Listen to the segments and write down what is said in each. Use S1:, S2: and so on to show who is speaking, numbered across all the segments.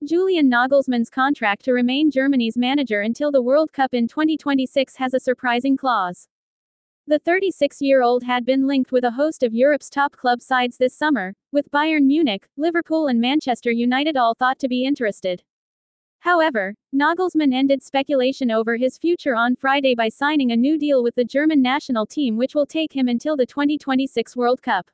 S1: Julian Nagelsmann's contract to remain Germany's manager until the World Cup in 2026 has a surprising clause. The 36-year-old had been linked with a host of Europe's top club sides this summer, with Bayern Munich, Liverpool and Manchester United all thought to be interested. However, Nagelsmann ended speculation over his future on Friday by signing a new deal with the German national team which will take him until the 2026 World Cup.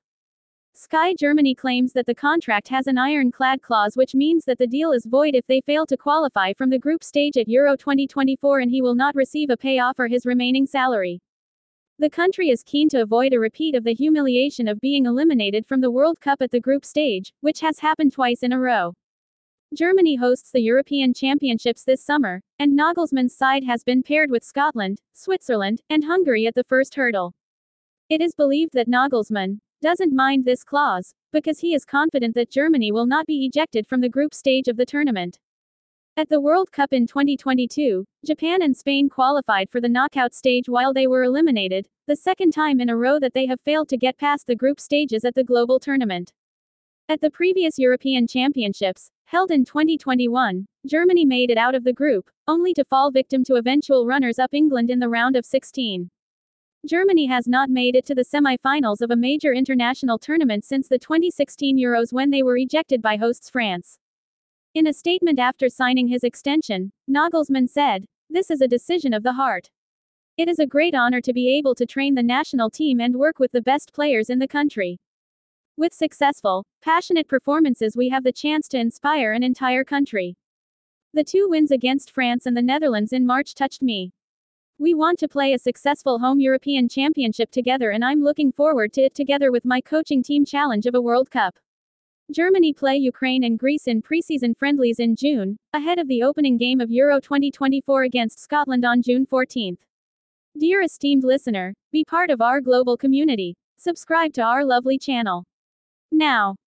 S1: Sky Germany claims that the contract has an ironclad clause which means that the deal is void if they fail to qualify from the group stage at Euro 2024 and he will not receive a payoff for his remaining salary. The country is keen to avoid a repeat of the humiliation of being eliminated from the World Cup at the group stage, which has happened twice in a row. Germany hosts the European Championships this summer, and Nagelsmann's side has been paired with Scotland, Switzerland, and Hungary at the first hurdle. It is believed that Nagelsmann doesn't mind this clause, because he is confident that Germany will not be ejected from the group stage of the tournament. At the World Cup in 2022, Japan and Spain qualified for the knockout stage while they were eliminated, the second time in a row that they have failed to get past the group stages at the global tournament. At the previous European Championships, held in 2021, Germany made it out of the group, only to fall victim to eventual runners-up England in the round of 16. Germany has not made it to the semi-finals of a major international tournament since the 2016 Euros when they were ejected by hosts France. In a statement after signing his extension, Nagelsmann said, "This is a decision of the heart. It is a great honor to be able to train the national team and work with the best players in the country. With successful, passionate performances we have the chance to inspire an entire country. The 2 wins against France and the Netherlands in March touched me. We want to play a successful home European Championship together and I'm looking forward to it together with my coaching team challenge of a World Cup." Germany play Ukraine and Greece in preseason friendlies in June, ahead of the opening game of Euro 2024 against Scotland on June 14. Dear esteemed listener, be part of our global community. Subscribe to our lovely channel now.